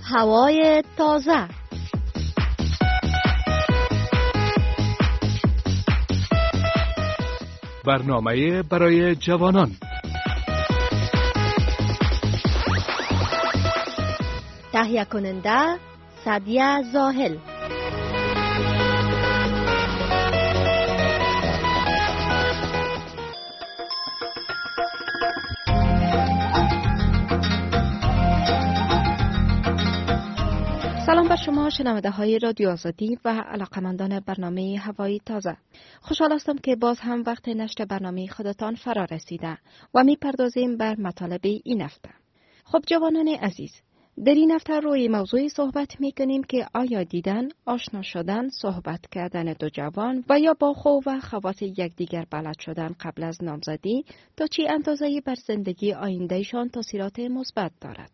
هوای تازه. برنامه برای جوانان. تهیه کننده سعدیه زاهل. سلام بر شما شنونده های رادیو آزادی و علاقمندان برنامه هوای تازه. خوشحال هستم که باز هم وقت نشر برنامه خودتان فرا رسیده و می پردازیم بر مطالب این هفته. خب جوانان عزیز، در این هفته روی موضوعی صحبت می کنیم که آیا دیدن، آشنا شدن، صحبت کردن دو جوان و یا با خو و خواص یکدیگر بلد شدن قبل از نامزدی تا چه اندازه‌ای بر زندگی آیندهشان تاثیرات مثبت دارد.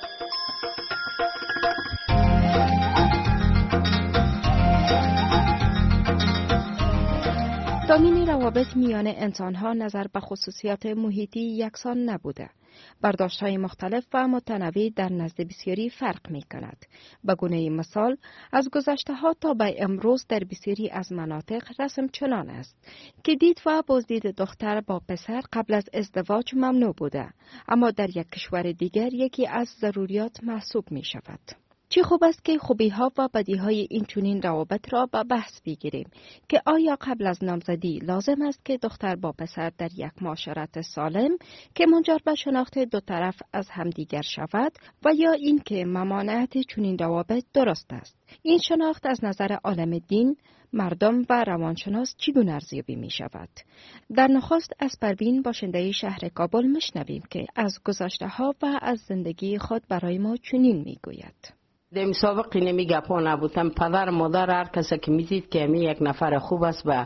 تامین روابط میان انسانها نظر به خصوصیات محیطی یکسان نبوده. برداشت‌های مختلف و متنوع در نزد بسیاری فرق می‌کند. به گونه مثال، از گذشته‌ها تا به امروز در بسیاری از مناطق رسم چنان است که دید و بازدید دختر با پسر قبل از ازدواج ممنوع بوده، اما در یک کشور دیگر یکی از ضروریات محسوب می‌شود. چه خوب است که خوبی‌ها و بدیهای این چنین روابط را به بحث بگیریم که آیا قبل از نامزدی لازم است که دختر با پسر در یک معاشرت سالم که منجر به شناخت دو طرف از همدیگر شود و یا این که ممانعت چنین روابط درست است. این شناخت از نظر عالم دین، مردم و روانشناس چگونه ارزیابی می شود؟ در نخست از پروین باشنده شهر کابل میشنویم که از گذشته‌ها و از زندگی خود برای ما چنین میگوید. در سابق اینمی گپا نبودم. پدر مادر هر کسی که میدید که امی یک نفر خوب است و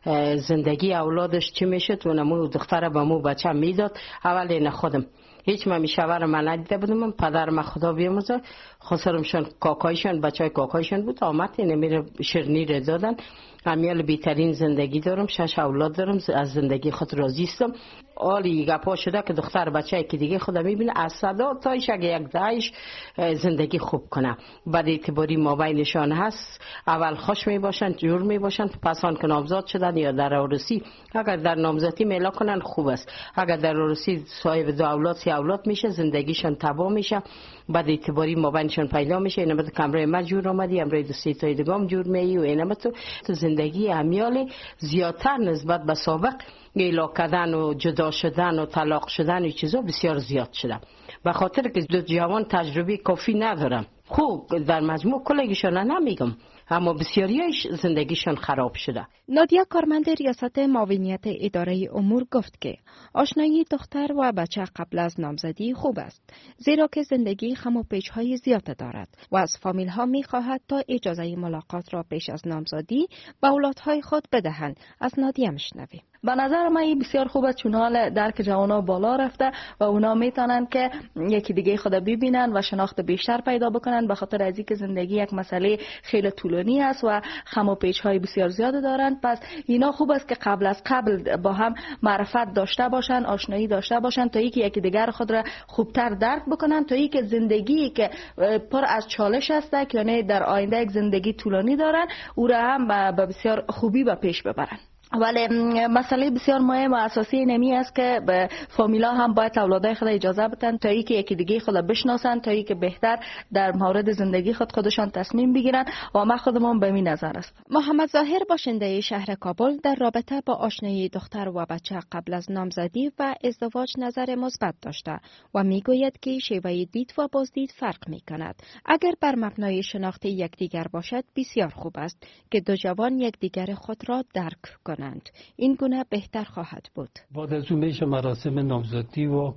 زندگی اولادش چی میشه تو نمو دختر به مو بچه میداد. اول این خودم هیچ من میشور من ندیده بودم. من پدر ما خدا بیامرزه خسرمشون کاکایشون بچه های کاکایشون بود. آمد اینمی شیرنی را دادن. امیال بیترین زندگی دارم، 6 اولاد دارم، از زندگی خود راضی هستم. حالی گپا شده که دختر بچه که دیگه خدا میبینه از صدا تایش اگه یک دهش زندگی خوب کنه. بعد اعتباری ما بینشان هست، اول خوش میباشن، جور میباشن، پس آن که نامزاد شدن یا در عروسی اگر در نامزدی میلا کنن خوب است. اگر در عروسی صاحب دو اولاد 3 اولاد میشه، زندگیشان تباه میشه. بعد اعتباری ما بینشان پیدا میشه. اینا بعد کمره ما جور اومدی، امروز دو سه تا دیگه هم جور میای و اینا تو زندگی امیال زیادتر نسبت به سابق ایلا کردن و جدا شدن و طلاق شدن و چیزا بسیار زیاد شده. به خاطر که دو جوان تجربه کافی ندارن. خوب در مجموع کلگیشون نمیگم، اما بسیاریش زندگیشون خراب شده. نادیا کارمند ریاست معاونیت اداره امور گفت که آشنایی دختر و بچه قبل از نامزدی خوب است، زیرا که زندگی خم و پیچ‌های زیاد دارد و از فامیل‌ها می‌خواهد تا اجازه ملاقات را پیش از نامزدی به اولادهای خود بدهند. از نادیا میشنویم. به نظر من این بسیار خوبه، چون حال درک جوانا بالا رفته و اونا میتونن که یکی دیگه خود ببینن و شناخت بیشتر پیدا بکنن، به خاطر از اینکه زندگی یک مسئله خیلی طولانی است و خم و پیچ های بسیار زیاد دارن. پس اینا خوب است که قبل با هم معرفت داشته باشن، آشنایی داشته باشن، تا اینکه یکی دیگر خود را خوبتر درک بکنن، تا اینکه زندگی که پر از چالش است که یعنی در آینده یک زندگی طولانی دارن او را هم به بسیار خوبی به پیش ببرن. ولی مسئله بسیار مهم و اساسی نمی است که به فامیلا هم باید اولادای خود اجازه بدن تا اینکه یکی دیگه خود بشناسن، تا اینکه بهتر در مورد زندگی خودشان تصمیم بگیرن و ما خودمون به این نظر است. محمد ظاهر باشنده شهر کابل در رابطه با آشنایی دختر و بچه قبل از نامزدی و ازدواج نظر مثبت داشته و میگوید که شیوه دید و بازدید فرق میکند. اگر بر مبنای شناخت یکدیگر باشد بسیار خوب است که دو جوان یکدیگر خود را درک کنند. این گونه بهتر خواهد بود. بعد از اون میشه مراسم نامزدی و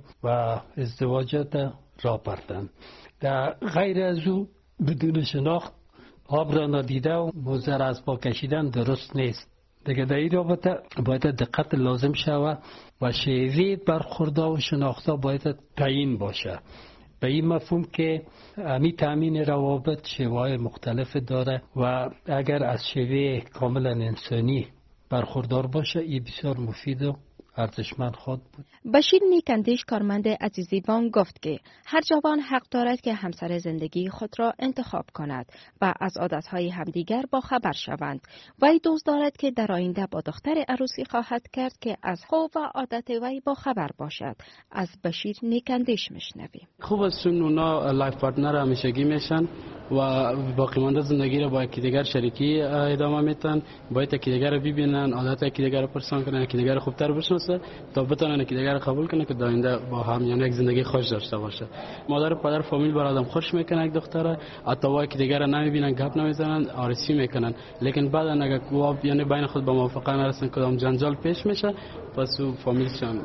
ازدواجات را بردن. در غیر از او بدون شناخت آب را ندیده و موزه را از پا کشیدن درست نیست. دیگه در این رابطه باید دقت لازم شود و شیوه برخوردها و شناختها باید تعیین باشه. به این مفهوم که تامین روابط شیوه‌های مختلف داره و اگر از شیوه کاملا انسانی برخوردار باشه این بسیار مفید و ارزشمند خود بود. بشیر نیکندیش کارمند عزیزی بانک گفت که هر جوان حق دارد که همسر زندگی خود را انتخاب کند و از عادتهای همدیگر با خبر شوند. وی دوست دارد که در آینده با دختر عروسی خواهد کرد که از خوب و عادت وی با خبر باشد. از بشیر نیکندیش میشنویم. خوب است چون اونا لایف پارتنر همیشگی میشن و باقی مانده زندگی را با یکدیگر شریکی ادامه میدن. باید یکدیگر رو ببینن، عادت یکدیگر رو پرسان کنن، یکدیگر خوبتر بشناسن تا بتونن یکدیگر رو قبول کنن که در آینده با هم یک زندگی خوش داشته باشه. مادر و پدر فامیل بر آدم خوش میکنه، یک دختره حتی با یکدیگر رو نمیبینن، گپ نمیزنن، آرسی میکنن، لیکن بعد اگه یعنی بین خود به موافقه نرسن کدام جنجال پیش میشه، پس او فامیلشان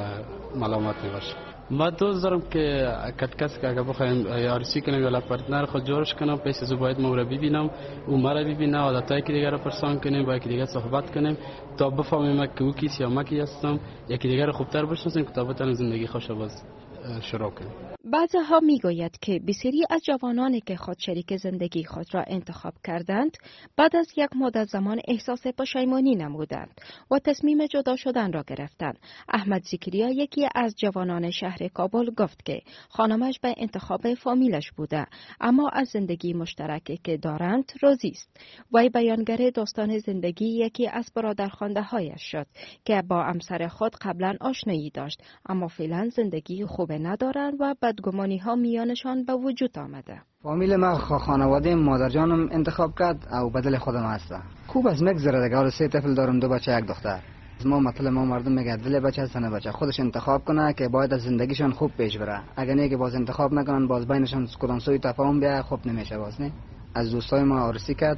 ملامت میباشه. ما دوست دارم که کس که اگه بخوایم آرسی کنیم یا پارتنر خود جورش کنم، پیش از او باید ما رو ببینم، او مرا ببینه، عادتایی که دیگر رو پرسان کنیم، با یکی دیگر صحبت کنیم تا بفهمیم که او کیست یا ما کی هستم، یکی دیگر رو خوبتر بشناسیم که تا بتونیم زندگی خوش باز شروع کنیم. بعضها میگوید که بسیاری از جوانانی که خود شریک زندگی خود را انتخاب کردند بعد از یک مدت زمان احساس پشیمانی نمودند و تصمیم جدا شدن را گرفتند. احمد زکریا یکی از جوانان شهر کابل گفت که خانمش به انتخاب فامیلش بوده اما از زندگی مشترکی که دارند راضی است. وی بیانگر داستان زندگی یکی از برادرخوانده هایش شد که با همسر خود قبلا آشنایی داشت اما فعلا زندگی خوب ندارند و بدگمانی ها میانشان به وجود آمده. فامیل ما خانواده مادر جانم انتخاب کرد او بدل خودم هسته. خوب از مگذره دیگه. 3 طفل دارم، 2 بچه 1 دختر. ما مطلب ما مردم میگه دل بچه هست نه بچه، خودش انتخاب کنه که باید از زندگیشان خوب پیش بره. اگه نه که باز انتخاب نکنن باز بینشان کدام سوی تفاهم بیا خوب نمیشه. باز نه از دوستای ما آرسی کرد،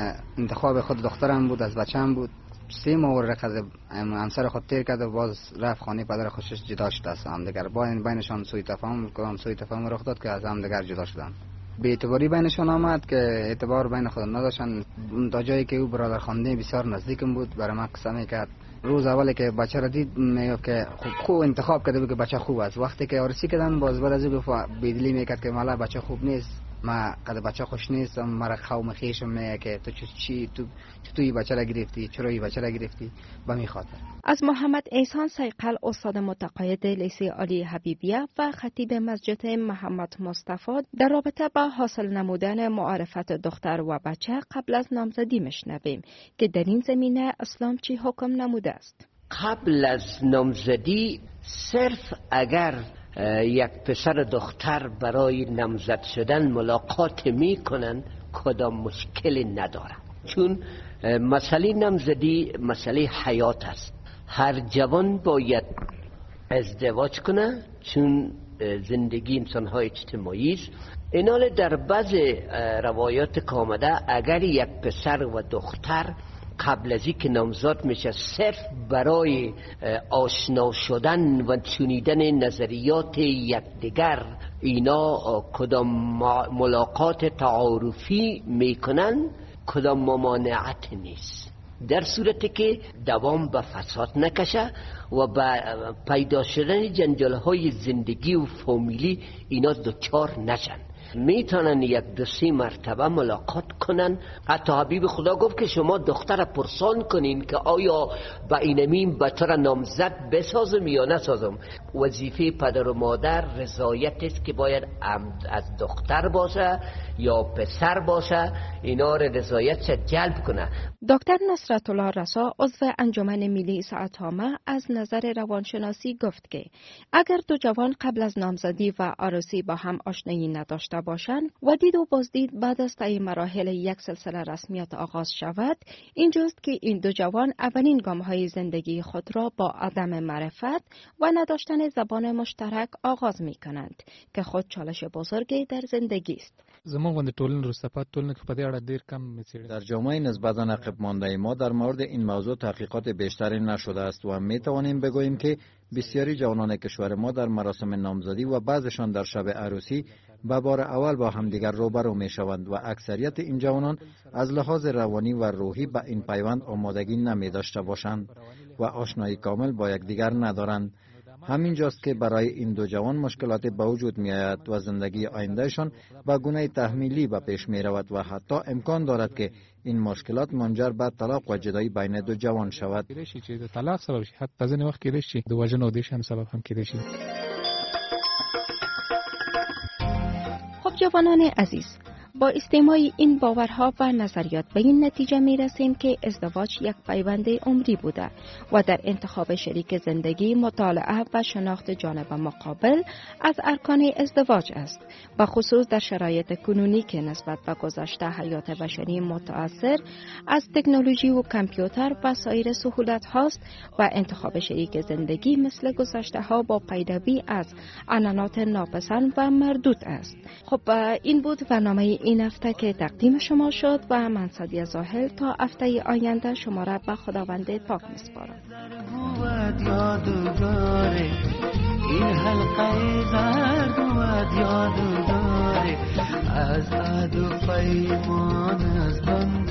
انتخاب خود دخترم بود، از بچه‌ام بود. 3 ماه رقد همسر خود تیر کرد و باز رفت خانه پدر خودش جدا شد از هم دیگر. بینشان سوی تفاهم کدام سوی تفاهم رخ داد که از هم دیگر جدا شدن. به اعتباری بینشان آمد که اعتبار بین خود نداشتن. تا جایی که او برادر خوانده بسیار نزدیکم بود، برای من قسم کرد. روز اولی که بچه را دید میگفت که خوب انتخاب کرده بود که بچه خوب است. وقتی که آرسی کردن باز بعد از او بدلی میکرد که مالا بچه خوب نیست، ما قد بچه خوش نیستم، مرا قوم خیشم میگه که تو چی توی بچه را گرفتی، چرا این بچه را گرفتی، به می خاطر. از محمد احسان سیقل استاد متقاعد لیسه عالی حبیبیه و خطیب مسجد محمد مصطفی در رابطه با حاصل نمودن معرفت دختر و بچه قبل از نامزدی میشنویم که در این زمینه اسلام چی حکم نموده است. قبل از نامزدی صرف اگر یک پسر دختر برای نامزد شدن ملاقات می کنن کدام مشکلی نداره، چون مسئله نامزدی مسئله حیات است. هر جوان باید ازدواج کنه چون زندگی انسان‌های اجتماعی است. اینال در بعض روایات که آمده اگر یک پسر و دختر قبل از اینکه نامزد میشه صرف برای آشنا شدن و شنیدن نظریات یکدیگر اینا کدام ملاقات تعارفی میکنن کدام ممانعت نیست، در صورتی که دوام به فساد نکشه و به پیدا شدن جنجال های زندگی و فامیلی اینا دوچار نشن. میتونن 1-2-3 مرتبه ملاقات کنن. حتی حبیب خدا گفت که شما دختر پرسان کنین که آیا با اینمین به طور نامزد بسازم یا نسازم. وظیفه پدر و مادر رضایت است که باید از دختر باشه یا پسر باشه، اینا رو رضایت جلب کنه. دکتر نصرت الله رسا عضو انجمن ملی ساعتنامه از نظر روانشناسی گفت که اگر 2 جوان قبل از نامزدی و عروسی با هم آشنایی نداشته باشند و دید و بازدید بعد از طی مراحل یک سلسله رسمیت آغاز شود، اینجاست که این 2 جوان اولین گام‌های زندگی خود را با عدم معرفت و نداشتن زبان مشترک آغاز می‌کنند که خود چالش بزرگی در زندگی است. در جامعه نسبتاً عقب مانده ما در مورد این موضوع تحقیقات بیشتری نشده است و می توانیم بگوییم که بسیاری جوانان کشور ما در مراسم نامزدی و بعضشان در شب عروسی به بار اول با همدیگر روبرو می شوند و اکثریت این جوانان از لحاظ روانی و روحی به این پیوند آمادگی نمی داشته باشند و آشنایی کامل با یکدیگر ندارند. همین جاست که برای این دو جوان مشکلات به وجود می آید و زندگی آیندهشان به گونه تحمیلی به پیش می رود و حتی امکان دارد که این مشکلات منجر به طلاق و جدایی بین دو جوان شود. طلاق سبب شي، حتی ځینې وخت کېدای شي د وژنو او دیش هم سبب هم کېدای شي. خب جوانان عزیز، با استماع این باورها و نظریات به این نتیجه می رسیم که ازدواج یک پیوند عمری بوده و در انتخاب شریک زندگی مطالعه و شناخت جانب مقابل از ارکان ازدواج است، به خصوص در شرایط کنونی که نسبت به گذشته حیات بشری متأثر از تکنولوژی و کامپیوتر و سایر سهولت هاست و انتخاب شریک زندگی مثل گذشته ها با پیروی از عنعنات ناپسند و مردود است. خب این بود برنامه این هفته که تقدیم شما شد و من سادیه زاهل تا هفته آینده شما را به خداوند پاک میسپارم. این حلقه زرد بود یادگاره از عهد و پیمان از بند